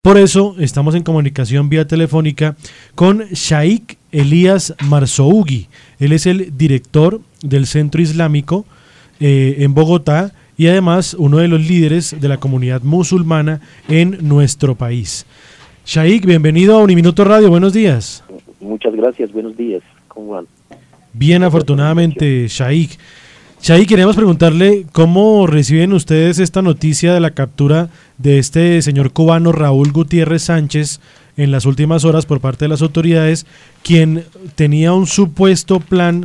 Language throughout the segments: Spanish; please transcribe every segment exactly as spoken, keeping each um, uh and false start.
Por eso estamos en comunicación vía telefónica con Shaikh Elías Marzougui. Él es el director del Centro Islámico eh, en Bogotá y además uno de los líderes de la comunidad musulmana en nuestro país. Shaikh, bienvenido a Uniminuto Radio, buenos días. Muchas gracias, buenos días. ¿Cómo van? Bien, afortunadamente, Shaikh. Shaikh, queremos preguntarle cómo reciben ustedes esta noticia de la captura de este señor cubano Raúl Gutiérrez Sánchez en las últimas horas por parte de las autoridades, quien tenía un supuesto plan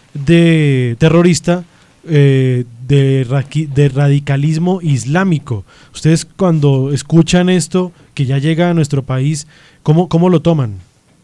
de terrorista eh, de, de radicalismo islámico. Ustedes cuando escuchan esto, que ya llega a nuestro país, ¿cómo, cómo lo toman?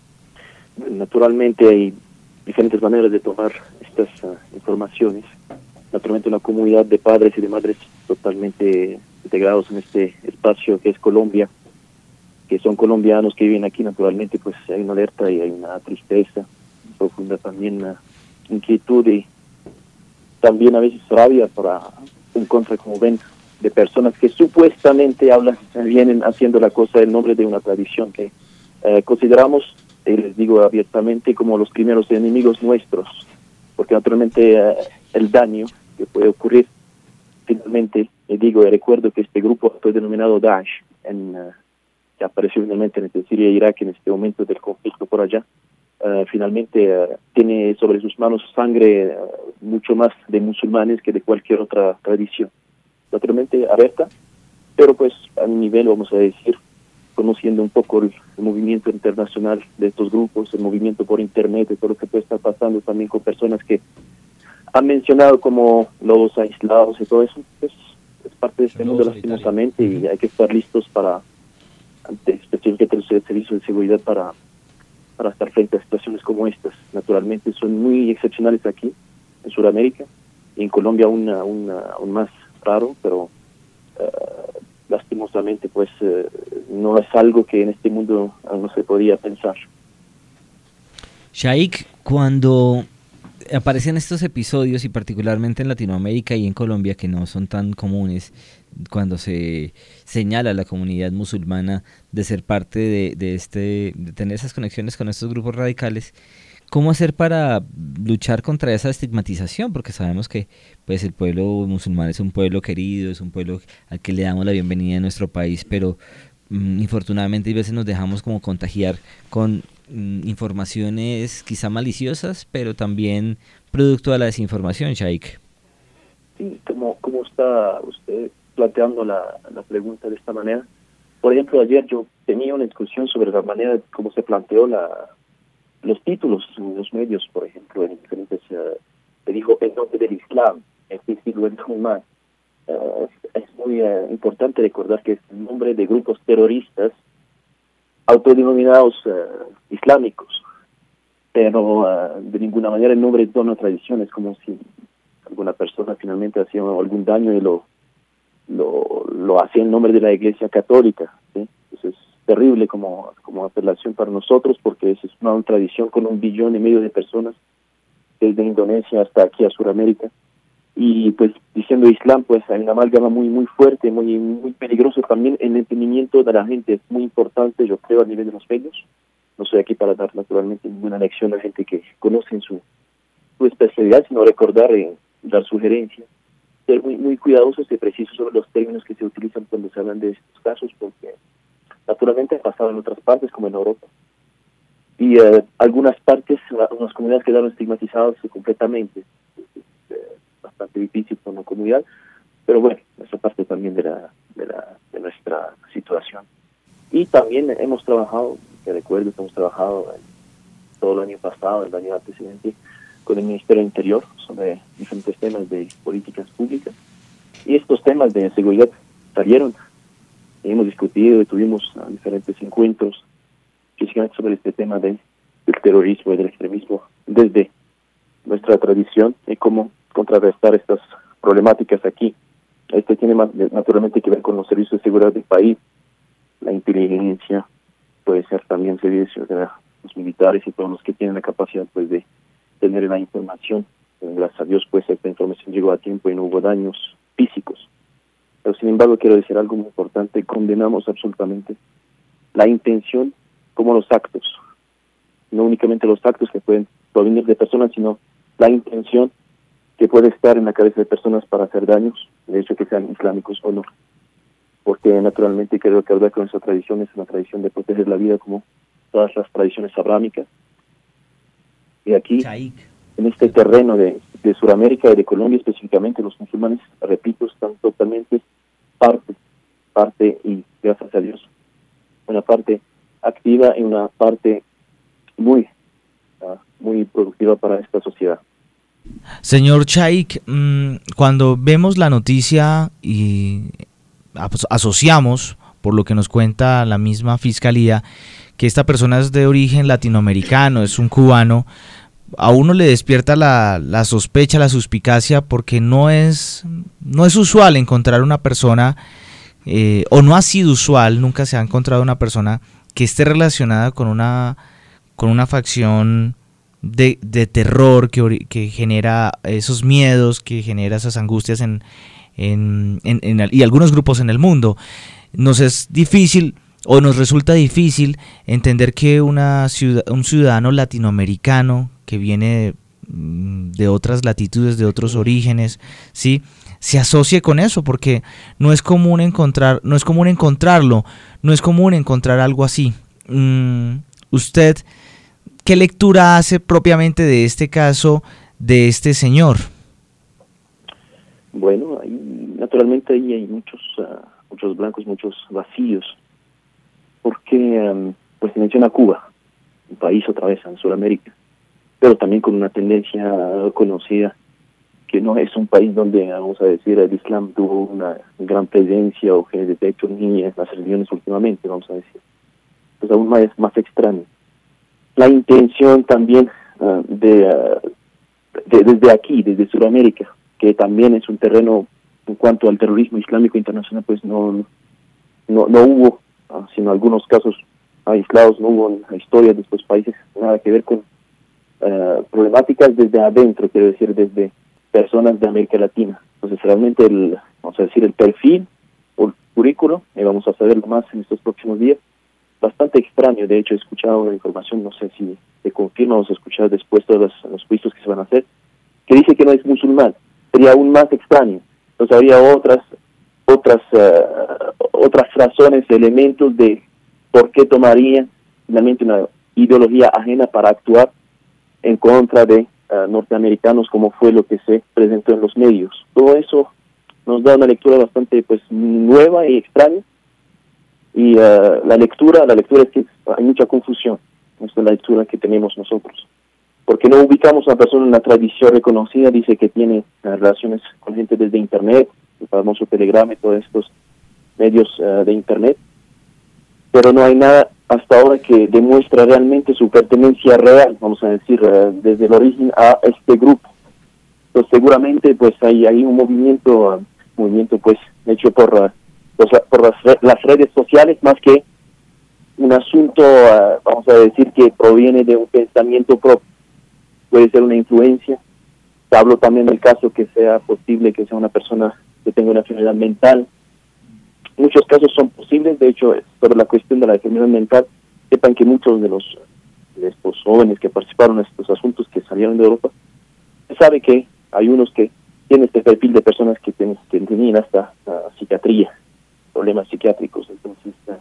Naturalmente hay diferentes maneras de tomar estas uh, informaciones. Naturalmente una comunidad de padres y de madres totalmente integrados en este espacio que es Colombia, que son colombianos que viven aquí, naturalmente pues hay una alerta y hay una tristeza profunda, también una inquietud y también a veces rabia para en contra, como ven, de personas que supuestamente hablan, vienen haciendo la cosa en nombre de una tradición que eh, consideramos, y les digo abiertamente, como los primeros enemigos nuestros, porque naturalmente eh, el daño que puede ocurrir, finalmente, les digo, recuerdo que este grupo fue denominado Daesh, en, uh, que apareció finalmente en Siria e Irak en este momento del conflicto por allá, uh, finalmente uh, tiene sobre sus manos sangre uh, mucho más de musulmanes que de cualquier otra tradición. Naturalmente abierta, pero pues a un nivel, vamos a decir, conociendo un poco el, el movimiento internacional de estos grupos, el movimiento por internet, de todo lo que puede estar pasando también con personas que han mencionado como lobos aislados y todo eso, pues es parte de este mundo lastimosamente y hay que estar listos para, ante especialmente el servicio de seguridad para, para estar frente a situaciones como estas. Naturalmente son muy excepcionales aquí, en Sudamérica, y en Colombia aún, aún, aún más raro, pero uh, lastimosamente pues uh, no es algo que en este mundo aún no se podía pensar. Shaikh, cuando aparecen estos episodios, y particularmente en Latinoamérica y en Colombia, que no son tan comunes, cuando se señala a la comunidad musulmana de ser parte de, de este, de tener esas conexiones con estos grupos radicales, ¿cómo hacer para luchar contra esa estigmatización? Porque sabemos que pues el pueblo musulmán es un pueblo querido, es un pueblo al que le damos la bienvenida en nuestro país, pero mm, infortunadamente a veces nos dejamos como contagiar con mm, informaciones quizá maliciosas, pero también producto de la desinformación, Shaikh. Sí, como, como está usted planteando la, la pregunta de esta manera. Por ejemplo, ayer yo tenía una discusión sobre la manera como se planteó la los títulos en los medios, por ejemplo, en diferentes, uh, se dijo en nombre del Islam, es decir, lo más. Uh, es, es muy uh, importante recordar que es el nombre de grupos terroristas autodenominados uh, islámicos, pero uh, de ninguna manera el nombre de toda una tradición. Es como si alguna persona finalmente hacía algún daño y lo lo, lo hacía en nombre de la Iglesia Católica, ¿sí? Entonces terrible como, como apelación para nosotros, porque es una tradición con un billón y medio de personas, desde Indonesia hasta aquí a Sudamérica, y pues diciendo Islam, pues hay una amalgama muy muy fuerte, muy muy peligroso también. El entendimiento de la gente es muy importante, yo creo, a nivel de los medios. No soy aquí para dar naturalmente ninguna lección a la gente que conoce su, su especialidad, sino recordar y dar sugerencias, ser muy muy cuidadosos y precisos sobre los términos que se utilizan cuando se hablan de estos casos, porque naturalmente ha pasado en otras partes, como en Europa. Y uh, algunas partes, algunas comunidades quedaron estigmatizadas completamente. Es, es, eh, bastante difícil para una comunidad, pero bueno, esa parte también de la, de la de nuestra situación. Y también hemos trabajado, que recuerdo que hemos trabajado en todo el año pasado, el año antecedente, con el Ministerio del Interior sobre diferentes temas de políticas públicas. Y estos temas de seguridad salieron. Hemos discutido y tuvimos uh, diferentes encuentros físicamente sobre este tema de, del terrorismo y del extremismo desde nuestra tradición y cómo contrarrestar estas problemáticas aquí. Este tiene más, naturalmente que ver con los servicios de seguridad del país, la inteligencia, puede ser también servicios de los militares y todos los que tienen la capacidad pues de tener la información. Gracias a Dios pues esta información llegó a tiempo y no hubo daños físicos. Pero sin embargo quiero decir algo muy importante: condenamos absolutamente la intención como los actos. No únicamente los actos que pueden provenir de personas, sino la intención que puede estar en la cabeza de personas para hacer daños, de hecho que sean islámicos o no. Porque naturalmente creo que hablar con nuestra tradición es una tradición de proteger la vida como todas las tradiciones abrámicas. Y aquí, Shaikh, en este terreno de, de Sudamérica y de Colombia específicamente, los musulmanes, repito, están totalmente parte, parte y gracias a Dios, una parte activa y una parte muy, uh, muy productiva para esta sociedad. Señor Shaikh, mmm, cuando vemos la noticia y asociamos, por lo que nos cuenta la misma fiscalía, que esta persona es de origen latinoamericano, es un cubano, a uno le despierta la, la sospecha, la suspicacia, porque no es, no es usual encontrar una persona, eh, o no ha sido usual, nunca se ha encontrado una persona que esté relacionada con una, con una facción de, de terror que, que genera esos miedos, que genera esas angustias en, en, en, en y algunos grupos en el mundo. Nos es difícil o nos resulta difícil entender que una ciudad, un ciudadano latinoamericano que viene de, de otras latitudes, de otros orígenes, ¿sí?, se asocie con eso, porque no es común encontrar, no es común encontrarlo, no es común encontrar algo así. Mm, ¿Usted qué lectura hace propiamente de este caso, de este señor? Bueno, ahí, naturalmente ahí hay muchos, uh, muchos blancos, muchos vacíos, porque um, pues se menciona Cuba, un país otra vez en Sudamérica, pero también con una tendencia conocida, que no es un país donde, vamos a decir, el Islam tuvo una gran presencia o que de hecho ni en las religiones últimamente, vamos a decir. Pues aún más, más extraño. La intención también uh, de, uh, de desde aquí, desde Sudamérica, que también es un terreno en cuanto al terrorismo islámico internacional, pues no no no hubo, uh, sino algunos casos aislados, no hubo en la historia de estos países nada que ver con uh, problemáticas desde adentro, quiero decir, desde personas de América Latina. Entonces realmente el, vamos a decir, el perfil o el currículo, y vamos a saberlo más en estos próximos días, bastante extraño. De hecho he escuchado una información, no sé si se confirma o se escucha después de los, los juicios que se van a hacer, que dice que no es musulmán. Sería aún más extraño. Entonces habría otras otras uh, otras razones, elementos de por qué tomaría finalmente una ideología ajena para actuar en contra de uh, norteamericanos, como fue lo que se presentó en los medios. Todo eso nos da una lectura bastante pues nueva y extraña, y uh, la lectura la lectura es que hay mucha confusión. Esta es la lectura que tenemos nosotros, porque no ubicamos a una persona en una tradición reconocida. Dice que tiene uh, relaciones con gente desde internet, el famoso Telegram y todos estos medios uh, de internet, pero no hay nada hasta ahora que demuestra realmente su pertenencia real, vamos a decir, uh, desde el origen a este grupo. Entonces seguramente pues hay, hay un movimiento, uh, movimiento pues hecho por, uh, los, por las, re las redes sociales, más que un asunto, uh, vamos a decir, que proviene de un pensamiento propio. Puede ser una influencia. Hablo también del caso que sea posible que sea una persona que tenga una enfermedad mental. Muchos casos son posibles. De hecho, sobre la cuestión de la enfermedad mental, sepan que muchos de los de estos jóvenes que participaron en estos asuntos que salieron de Europa, se sabe que hay unos que tienen este perfil de personas que, ten, que tenían hasta uh, psiquiatría, problemas psiquiátricos. Entonces, uh,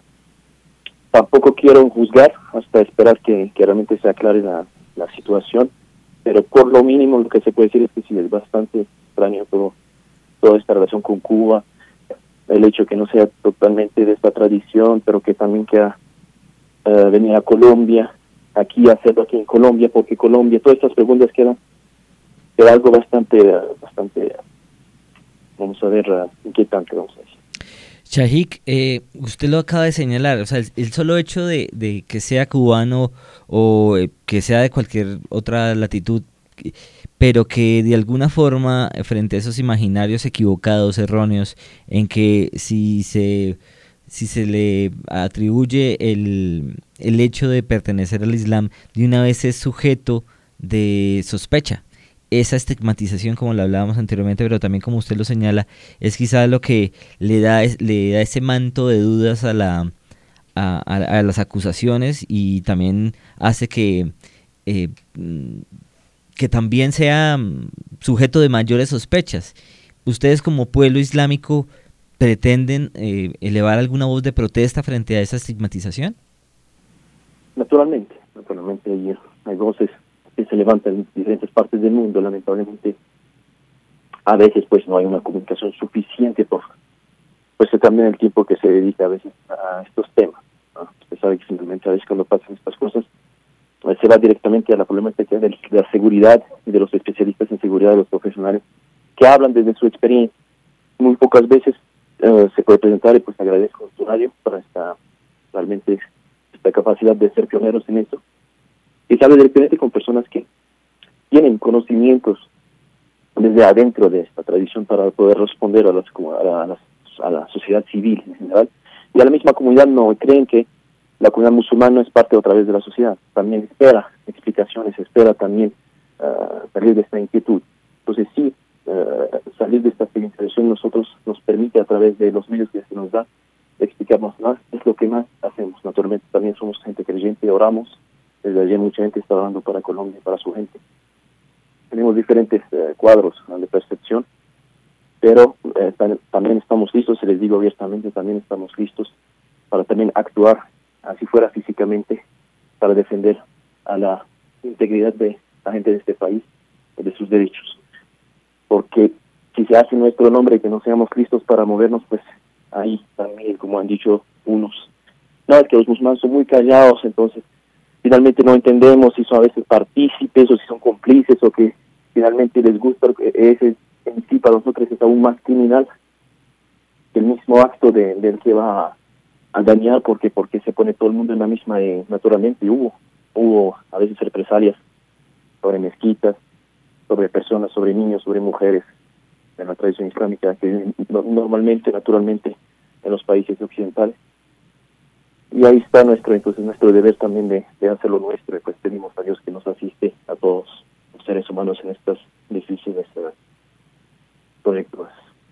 tampoco quiero juzgar hasta esperar que, que realmente se aclare la, la situación, pero por lo mínimo lo que se puede decir es que sí, es bastante extraño todo, toda esta relación con Cuba, el hecho que no sea totalmente de esta tradición, pero que también quiera uh, venir a Colombia, aquí hacerlo aquí en Colombia, porque Colombia, todas estas preguntas quedan, queda algo bastante, uh, bastante, uh, vamos a ver, uh, inquietante, vamos a decir. Shaikh, eh, usted lo acaba de señalar, o sea, el, el solo hecho de, de que sea cubano o eh, que sea de cualquier otra latitud, pero que de alguna forma, frente a esos imaginarios equivocados, erróneos, en que si se, si se le atribuye el, el hecho de pertenecer al Islam, de una vez es sujeto de sospecha. Esa estigmatización, como lo hablábamos anteriormente, pero también como usted lo señala, es quizás lo que le da, le da ese manto de dudas a la, a, a, a las acusaciones y también hace que, eh, que también sea sujeto de mayores sospechas. ¿Ustedes como pueblo islámico pretenden eh, elevar alguna voz de protesta frente a esa estigmatización? Naturalmente, naturalmente hay, hay voces que se levantan en diferentes partes del mundo. Lamentablemente, a veces pues no hay una comunicación suficiente por pues también el tiempo que se dedica a veces a estos temas, ¿no? Usted sabe que simplemente a veces cuando pasan estas cosas pues, se va directamente a la problemática de la seguridad y de los especialistas en seguridad, de los profesionales que hablan desde su experiencia. Muy pocas veces uh, se puede presentar, y pues agradezco a Radio para esta realmente esta capacidad de ser pioneros en esto, y se habla directamente con personas que tienen conocimientos desde adentro de esta tradición para poder responder a las, a las a la sociedad civil en general, y a la misma comunidad. No creen que la comunidad musulmana es parte otra vez de la sociedad, también espera explicaciones, espera también uh, salir de esta inquietud. Entonces sí, uh, salir de esta experienciación nosotros nos permite a través de los medios que se nos da explicarnos más, es lo que más hacemos. Naturalmente también somos gente creyente, oramos, desde ayer mucha gente está orando para Colombia, para su gente. Tenemos diferentes uh, cuadros uh, de percepción, pero eh, también estamos listos, se les digo abiertamente, también estamos listos para también actuar, así fuera físicamente, para defender a la integridad de la gente de este país, de sus derechos. Porque si se hace nuestro nombre que no seamos listos para movernos, pues ahí también, como han dicho unos, no, es que los musulmanes son muy callados, entonces finalmente no entendemos si son a veces partícipes o si son cómplices o que finalmente les gusta ese en sí para nosotros es aún más criminal que el mismo acto de, del que va a, a dañar, porque porque se pone todo el mundo en la misma, eh, naturalmente. Hubo hubo a veces represalias sobre mezquitas, sobre personas, sobre niños, sobre mujeres en la tradición islámica, que no, normalmente, naturalmente, en los países occidentales. Y ahí está nuestro entonces nuestro deber también de, de hacer lo nuestro, y pues pedimos a Dios que nos asiste a todos los seres humanos en estas difíciles uh, proyectos.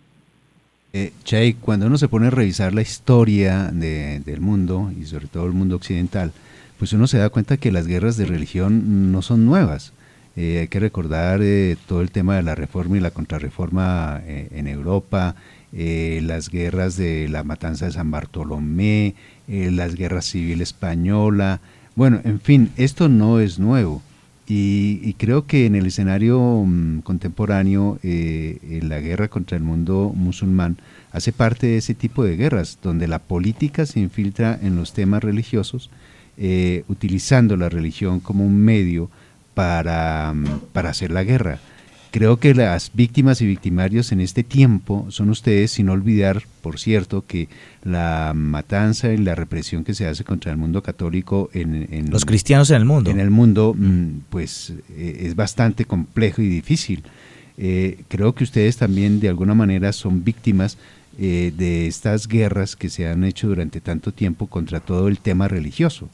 Eh, Chay, cuando uno se pone a revisar la historia de, del mundo, y sobre todo el mundo occidental, pues uno se da cuenta que las guerras de religión no son nuevas. Eh, hay que recordar eh, todo el tema de la reforma y la contrarreforma eh, en Europa, eh, las guerras de la matanza de San Bartolomé, eh, las guerras civil española. Bueno, en fin, esto no es nuevo. Y, y creo que en el escenario um, contemporáneo, eh, la guerra contra el mundo musulmán hace parte de ese tipo de guerras, donde la política se infiltra en los temas religiosos, eh, utilizando la religión como un medio para, um, para hacer la guerra. Creo que las víctimas y victimarios en este tiempo son ustedes, sin olvidar, por cierto, que la matanza y la represión que se hace contra el mundo católico en, en los cristianos en el mundo, en el mundo, pues eh, es bastante complejo y difícil. Eh, creo que ustedes también de alguna manera son víctimas eh, de estas guerras que se han hecho durante tanto tiempo contra todo el tema religioso.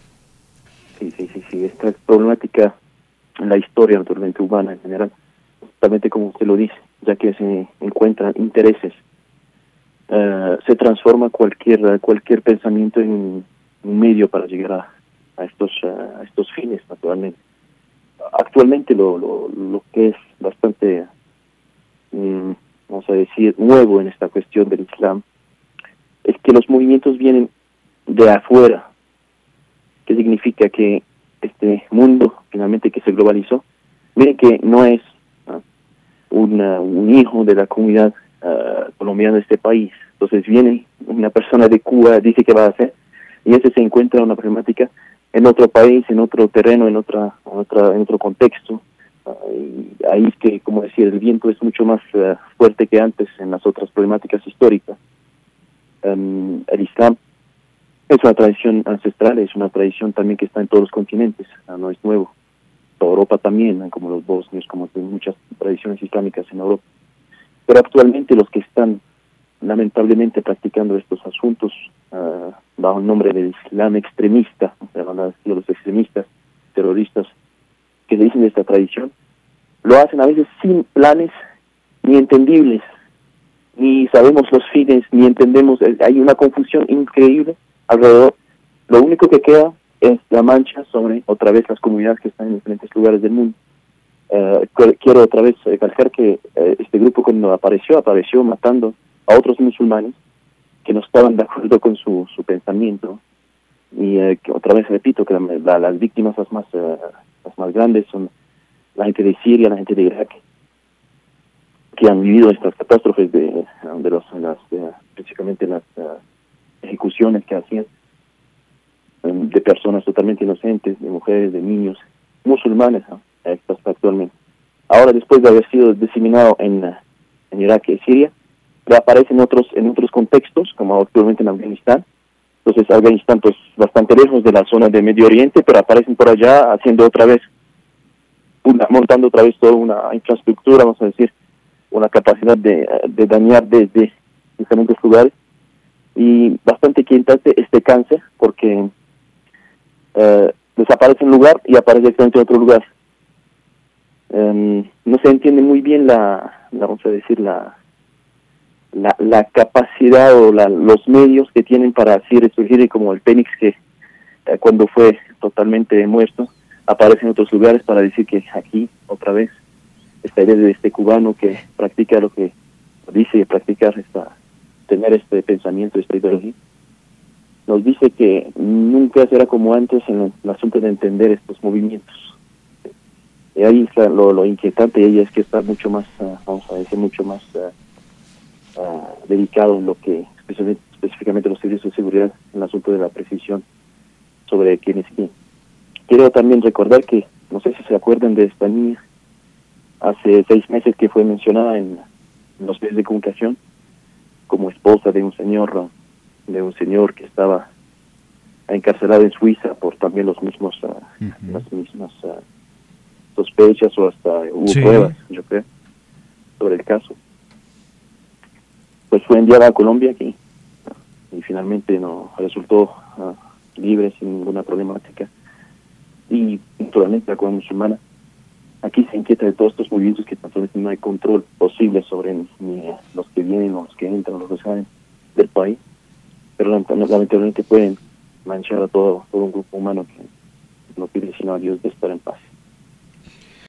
Sí, sí, sí, sí. Esta problemática en la historia naturalmente humana en general, justamente como usted lo dice, ya que se encuentran intereses, uh, se transforma cualquier cualquier pensamiento en un medio para llegar a, a estos uh, a estos fines, naturalmente. Actualmente lo lo, lo que es bastante, um, vamos a decir, nuevo en esta cuestión del Islam, es que los movimientos vienen de afuera, que significa que este mundo finalmente que se globalizó, miren que no es Una, un hijo de la comunidad uh, colombiana de este país. Entonces viene una persona de Cuba, dice que va a hacer, y ese se encuentra una problemática en otro país, en otro terreno, en otra, en otra, en otro contexto. Uh, y ahí es que, como decía, el viento es mucho más uh, fuerte que antes en las otras problemáticas históricas. Um, el Islam es una tradición ancestral, es una tradición también que está en todos los continentes, uh, no es nuevo. Europa también, como los bosnios, como muchas tradiciones islámicas en Europa. Pero actualmente los que están lamentablemente practicando estos asuntos uh, bajo el nombre del Islam extremista, o sea, van a decir los extremistas, terroristas, que se dicen de esta tradición, lo hacen a veces sin planes ni entendibles, ni sabemos los fines, ni entendemos, hay una confusión increíble alrededor. Lo único que queda es la mancha sobre otra vez las comunidades que están en diferentes lugares del mundo. Uh, quiero otra vez recalcar que uh, este grupo cuando apareció, apareció matando a otros musulmanes que no estaban de acuerdo con su, su pensamiento. Y uh, que otra vez repito que la, la, las víctimas las más, uh, las más grandes son la gente de Siria, la gente de Irak, que han vivido estas catástrofes de, de, los, las, de principalmente las uh, ejecuciones que hacían um, de personas totalmente inocentes, de mujeres, de niños, musulmanes, ¿no? Estas actualmente. Ahora, después de haber sido diseminado en, en Irak y Siria, reaparece en otros, en otros contextos, como actualmente en Afganistán. Entonces, Afganistán, pues, bastante lejos de la zona de Medio Oriente, pero aparecen por allá haciendo otra vez, una, montando otra vez toda una infraestructura, vamos a decir, una capacidad de, de dañar desde diferentes lugares. Y bastante inquietante este cáncer, porque eh, desaparece un lugar y aparece exactamente en otro lugar. Um, no se entiende muy bien la, la vamos a decir, la la, la capacidad o la, los medios que tienen para así resurgir, y como el Fénix que eh, cuando fue totalmente muerto, aparece en otros lugares para decir que aquí, otra vez, esta idea de este cubano que practica lo que dice practicar, esta, tener este pensamiento, esta ideología, nos dice que nunca será como antes en el, el asunto de entender estos movimientos. Y ahí está lo, lo inquietante, ella es que está mucho más, uh, vamos a decir, mucho más uh, uh, delicado en lo que, especialmente, específicamente los servicios de seguridad, en el asunto de la precisión sobre quién es quién. Quiero también recordar que, no sé si se acuerdan de esta niña, hace seis meses que fue mencionada en, en los medios de comunicación como esposa de un señor, de un señor que estaba encarcelado en Suiza por también los mismos, uh, uh-huh. las mismas uh, sospechas, o hasta hubo sí. pruebas, yo creo, sobre el caso. Pues fue enviada a Colombia aquí y finalmente no resultó uh, libre sin ninguna problemática. Y naturalmente la comunidad musulmana aquí se inquieta de todos estos movimientos que naturalmente no hay control posible sobre ni los que vienen o los que entran o los que salen del país, pero lamentablemente pueden manchar a todo, todo un grupo humano que no pide sino a Dios de estar en paz.